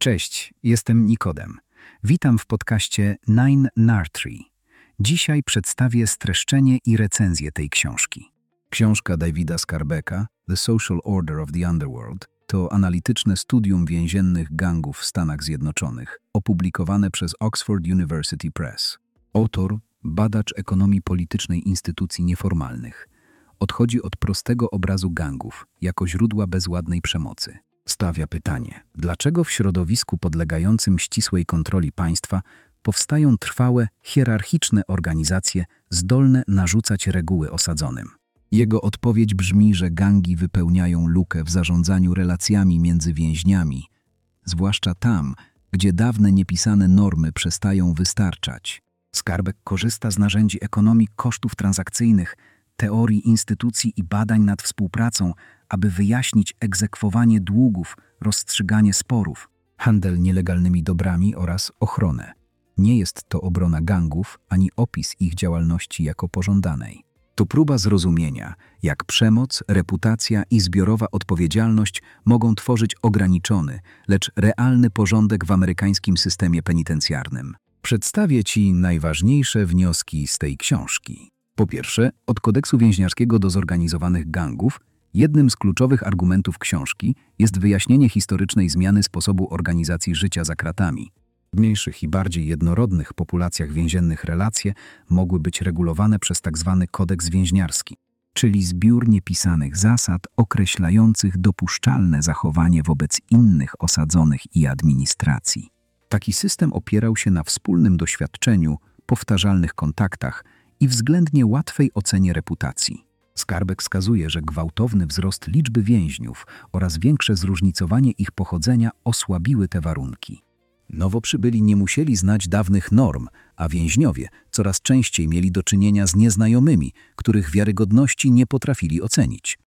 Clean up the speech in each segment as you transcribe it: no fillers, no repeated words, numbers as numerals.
Cześć, jestem Nikodem. Witam w podcaście Nine Nartree. Dzisiaj przedstawię streszczenie i recenzję tej książki. Książka Davida Skarbeka, The Social Order of the Underworld, to analityczne studium więziennych gangów w Stanach Zjednoczonych, opublikowane przez Oxford University Press. Autor, badacz ekonomii politycznej instytucji nieformalnych, odchodzi od prostego obrazu gangów jako źródła bezładnej przemocy. Stawia pytanie, dlaczego w środowisku podlegającym ścisłej kontroli państwa powstają trwałe, hierarchiczne organizacje zdolne narzucać reguły osadzonym. Jego odpowiedź brzmi, że gangi wypełniają lukę w zarządzaniu relacjami między więźniami, zwłaszcza tam, gdzie dawne niepisane normy przestają wystarczać. Skarbek korzysta z narzędzi ekonomii kosztów transakcyjnych, teorii instytucji i badań nad współpracą, aby wyjaśnić egzekwowanie długów, rozstrzyganie sporów, handel nielegalnymi dobrami oraz ochronę. Nie jest to obrona gangów ani opis ich działalności jako pożądanej. To próba zrozumienia, jak przemoc, reputacja i zbiorowa odpowiedzialność mogą tworzyć ograniczony, lecz realny porządek w amerykańskim systemie penitencjarnym. Przedstawię Ci najważniejsze wnioski z tej książki. Po pierwsze, od kodeksu więźniarskiego do zorganizowanych gangów, jednym z kluczowych argumentów książki jest wyjaśnienie historycznej zmiany sposobu organizacji życia za kratami. W mniejszych i bardziej jednorodnych populacjach więziennych relacje mogły być regulowane przez tzw. kodeks więźniarski, czyli zbiór niepisanych zasad określających dopuszczalne zachowanie wobec innych osadzonych i administracji. Taki system opierał się na wspólnym doświadczeniu, powtarzalnych kontaktach i względnie łatwej ocenie reputacji. Skarbek wskazuje, że gwałtowny wzrost liczby więźniów oraz większe zróżnicowanie ich pochodzenia osłabiły te warunki. Nowo przybyli nie musieli znać dawnych norm, a więźniowie coraz częściej mieli do czynienia z nieznajomymi, których wiarygodności nie potrafili ocenić.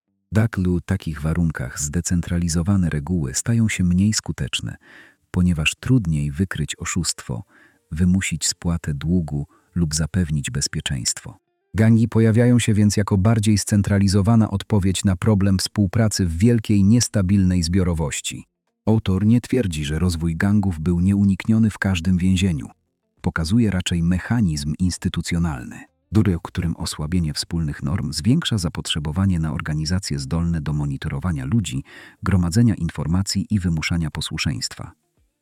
W takich warunkach zdecentralizowane reguły stają się mniej skuteczne, ponieważ trudniej wykryć oszustwo, wymusić spłatę długu lub zapewnić bezpieczeństwo. Gangi pojawiają się więc jako bardziej scentralizowana odpowiedź na problem współpracy w wielkiej, niestabilnej zbiorowości. Autor nie twierdzi, że rozwój gangów był nieunikniony w każdym więzieniu. Pokazuje raczej mechanizm instytucjonalny, którym osłabienie wspólnych norm zwiększa zapotrzebowanie na organizacje zdolne do monitorowania ludzi, gromadzenia informacji i wymuszania posłuszeństwa.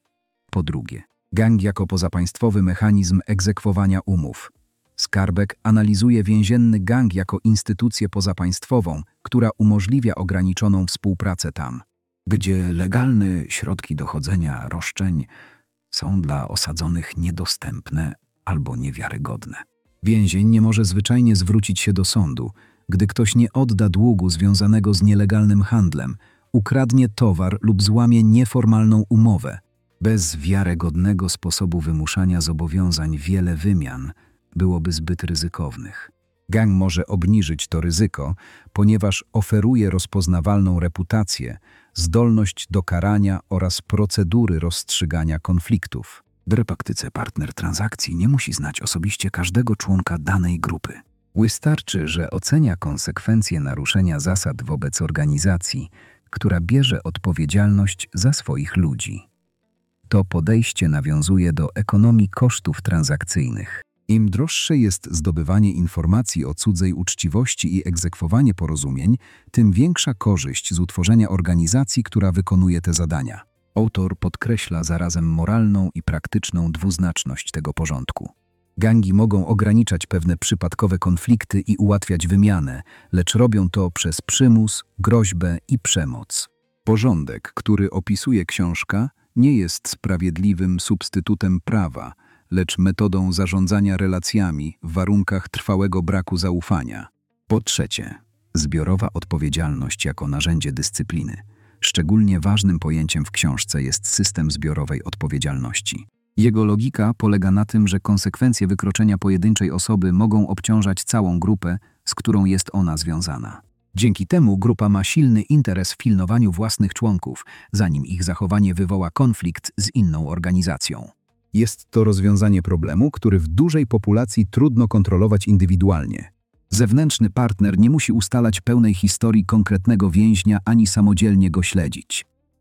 Po drugie, gang jako pozapaństwowy mechanizm egzekwowania umów. Skarbek analizuje więzienny gang jako instytucję pozapaństwową, która umożliwia ograniczoną współpracę tam, gdzie legalne środki dochodzenia roszczeń są dla osadzonych niedostępne albo niewiarygodne. Więzień nie może zwyczajnie zwrócić się do sądu, gdy ktoś nie odda długu związanego z nielegalnym handlem, ukradnie towar lub złamie nieformalną umowę. Bez wiarygodnego sposobu wymuszania zobowiązań wiele wymian byłoby zbyt ryzykownych. Gang może obniżyć to ryzyko, ponieważ oferuje rozpoznawalną reputację, zdolność do karania oraz procedury rozstrzygania konfliktów. W praktyce partner transakcji nie musi znać osobiście każdego członka danej grupy. Wystarczy, że ocenia konsekwencje naruszenia zasad wobec organizacji, która bierze odpowiedzialność za swoich ludzi. To podejście nawiązuje do ekonomii kosztów transakcyjnych. Im droższe jest zdobywanie informacji o cudzej uczciwości i egzekwowanie porozumień, tym większa korzyść z utworzenia organizacji, która wykonuje te zadania. Autor podkreśla zarazem moralną i praktyczną dwuznaczność tego porządku. Gangi mogą ograniczać pewne przypadkowe konflikty i ułatwiać wymianę, lecz robią to przez przymus, groźbę i przemoc. Porządek, który opisuje książka, nie jest sprawiedliwym substytutem prawa, lecz metodą zarządzania relacjami w warunkach trwałego braku zaufania. Po trzecie, zbiorowa odpowiedzialność jako narzędzie dyscypliny. Szczególnie ważnym pojęciem w książce jest system zbiorowej odpowiedzialności. Jego logika polega na tym, że konsekwencje wykroczenia pojedynczej osoby mogą obciążać całą grupę, z którą jest ona związana. Dzięki temu grupa ma silny interes w pilnowaniu własnych członków, zanim ich zachowanie wywoła konflikt z inną organizacją. Jest to rozwiązanie problemu, który w dużej populacji trudno kontrolować indywidualnie. Zewnętrzny partner nie musi ustalać pełnej historii konkretnego więźnia ani samodzielnie go śledzić.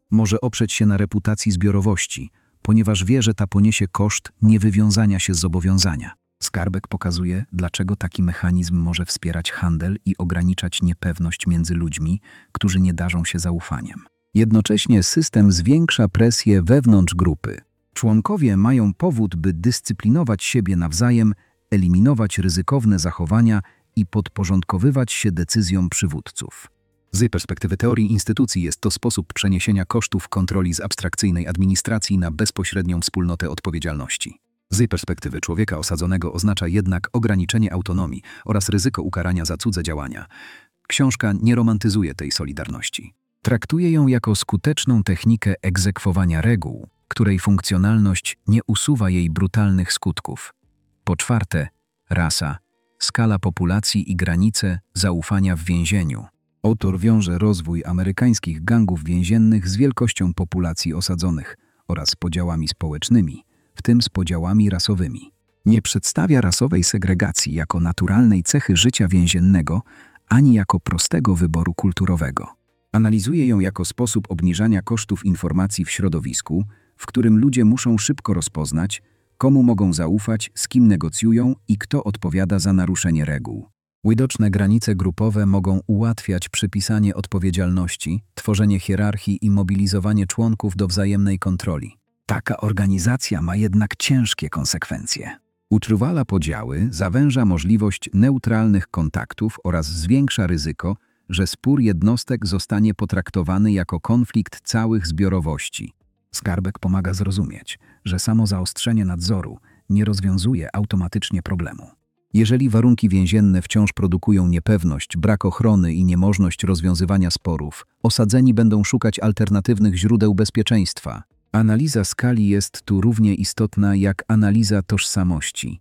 Może oprzeć się na reputacji zbiorowości, ponieważ wie, że ta poniesie koszt niewywiązania się z zobowiązania. Skarbek pokazuje, dlaczego taki mechanizm może wspierać handel i ograniczać niepewność między ludźmi, którzy nie darzą się zaufaniem. Jednocześnie system zwiększa presję wewnątrz grupy. Członkowie mają powód, by dyscyplinować siebie nawzajem, eliminować ryzykowne zachowania i podporządkowywać się decyzjom przywódców. Z perspektywy teorii instytucji jest to sposób przeniesienia kosztów kontroli z abstrakcyjnej administracji na bezpośrednią wspólnotę odpowiedzialności. Z perspektywy człowieka osadzonego oznacza jednak ograniczenie autonomii oraz ryzyko ukarania za cudze działania. Książka nie romantyzuje tej solidarności. Traktuje ją jako skuteczną technikę egzekwowania reguł, której funkcjonalność nie usuwa jej brutalnych skutków. Po czwarte, rasa, skala populacji i granice zaufania w więzieniu. Autor wiąże rozwój amerykańskich gangów więziennych z wielkością populacji osadzonych oraz podziałami społecznymi, w tym z podziałami rasowymi. Nie przedstawia rasowej segregacji jako naturalnej cechy życia więziennego, ani jako prostego wyboru kulturowego. Analizuje ją jako sposób obniżania kosztów informacji w środowisku, w którym ludzie muszą szybko rozpoznać, komu mogą zaufać, z kim negocjują i kto odpowiada za naruszenie reguł. Widoczne granice grupowe mogą ułatwiać przypisanie odpowiedzialności, tworzenie hierarchii i mobilizowanie członków do wzajemnej kontroli. Taka organizacja ma jednak ciężkie konsekwencje. Utrwala podziały, zawęża możliwość neutralnych kontaktów oraz zwiększa ryzyko, że spór jednostek zostanie potraktowany jako konflikt całych zbiorowości. Skarbek pomaga zrozumieć, że samo zaostrzenie nadzoru nie rozwiązuje automatycznie problemu. Jeżeli warunki więzienne wciąż produkują niepewność, brak ochrony i niemożność rozwiązywania sporów, osadzeni będą szukać alternatywnych źródeł bezpieczeństwa. Analiza skali jest tu równie istotna jak analiza tożsamości.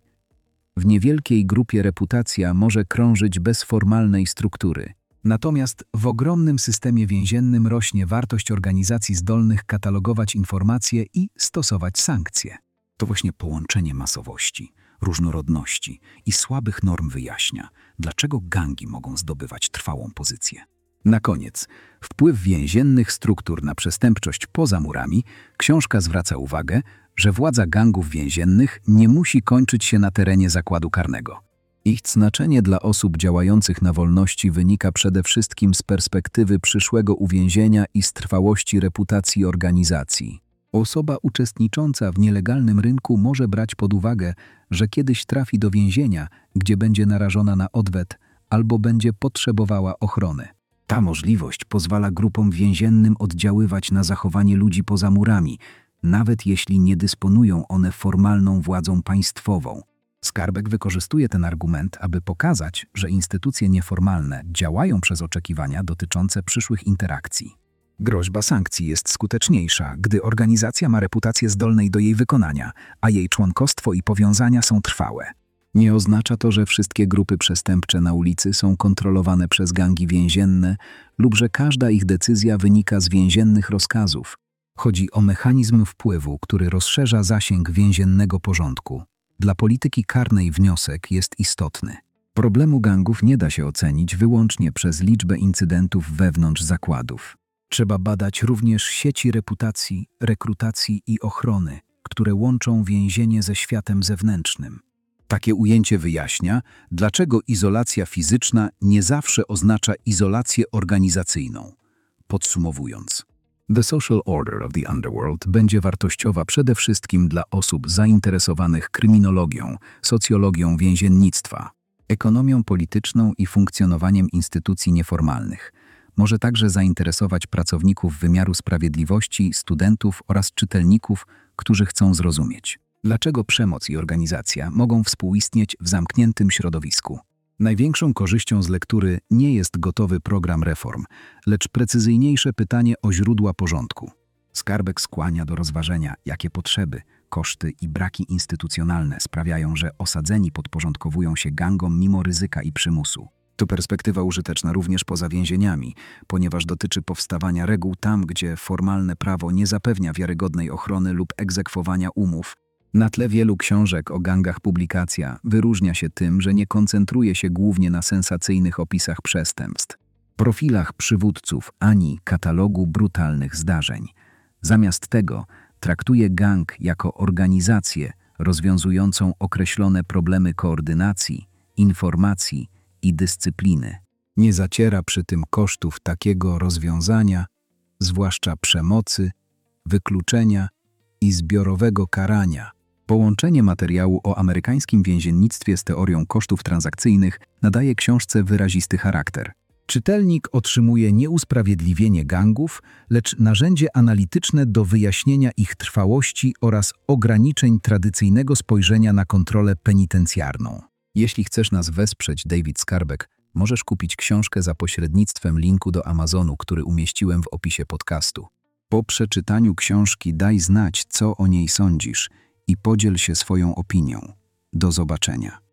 W niewielkiej grupie reputacja może krążyć bez formalnej struktury. Natomiast w ogromnym systemie więziennym rośnie wartość organizacji zdolnych katalogować informacje i stosować sankcje. To właśnie połączenie masowości, różnorodności i słabych norm wyjaśnia, dlaczego gangi mogą zdobywać trwałą pozycję. Na koniec, wpływ więziennych struktur na przestępczość poza murami, książka zwraca uwagę, że władza gangów więziennych nie musi kończyć się na terenie zakładu karnego. Ich znaczenie dla osób działających na wolności wynika przede wszystkim z perspektywy przyszłego uwięzienia i z trwałości reputacji organizacji. Osoba uczestnicząca w nielegalnym rynku może brać pod uwagę, że kiedyś trafi do więzienia, gdzie będzie narażona na odwet albo będzie potrzebowała ochrony. Ta możliwość pozwala grupom więziennym oddziaływać na zachowanie ludzi poza murami, nawet jeśli nie dysponują one formalną władzą państwową. Skarbek wykorzystuje ten argument, aby pokazać, że instytucje nieformalne działają przez oczekiwania dotyczące przyszłych interakcji. Groźba sankcji jest skuteczniejsza, gdy organizacja ma reputację zdolnej do jej wykonania, a jej członkostwo i powiązania są trwałe. Nie oznacza to, że wszystkie grupy przestępcze na ulicy są kontrolowane przez gangi więzienne lub że każda ich decyzja wynika z więziennych rozkazów. Chodzi o mechanizm wpływu, który rozszerza zasięg więziennego porządku. Dla polityki karnej wniosek jest istotny. Problemu gangów nie da się ocenić wyłącznie przez liczbę incydentów wewnątrz zakładów. Trzeba badać również sieci reputacji, rekrutacji i ochrony, które łączą więzienie ze światem zewnętrznym. Takie ujęcie wyjaśnia, dlaczego izolacja fizyczna nie zawsze oznacza izolację organizacyjną. Podsumowując, The Social Order of the Underworld będzie wartościowa przede wszystkim dla osób zainteresowanych kryminologią, socjologią więziennictwa, ekonomią polityczną i funkcjonowaniem instytucji nieformalnych. Może także zainteresować pracowników wymiaru sprawiedliwości, studentów oraz czytelników, którzy chcą zrozumieć, dlaczego przemoc i organizacja mogą współistnieć w zamkniętym środowisku. Największą korzyścią z lektury nie jest gotowy program reform, lecz precyzyjniejsze pytanie o źródła porządku. Skarbek skłania do rozważenia, jakie potrzeby, koszty i braki instytucjonalne sprawiają, że osadzeni podporządkowują się gangom mimo ryzyka i przymusu. To perspektywa użyteczna również poza więzieniami, ponieważ dotyczy powstawania reguł tam, gdzie formalne prawo nie zapewnia wiarygodnej ochrony lub egzekwowania umów. Na tle wielu książek o gangach publikacja wyróżnia się tym, że nie koncentruje się głównie na sensacyjnych opisach przestępstw, profilach przywódców ani katalogu brutalnych zdarzeń, Zamiast tego traktuje gang jako organizację rozwiązującą określone problemy koordynacji, informacji i dyscypliny. Nie zaciera przy tym kosztów takiego rozwiązania, zwłaszcza przemocy, wykluczenia i zbiorowego karania. Połączenie materiału o amerykańskim więziennictwie z teorią kosztów transakcyjnych nadaje książce wyrazisty charakter. Czytelnik otrzymuje nie usprawiedliwienie gangów, lecz narzędzie analityczne do wyjaśnienia ich trwałości oraz ograniczeń tradycyjnego spojrzenia na kontrolę penitencjarną. Jeśli chcesz nas wesprzeć, David Skarbek, możesz kupić książkę za pośrednictwem linku do Amazonu, który umieściłem w opisie podcastu. Po przeczytaniu książki daj znać, co o niej sądzisz i podziel się swoją opinią. Do zobaczenia.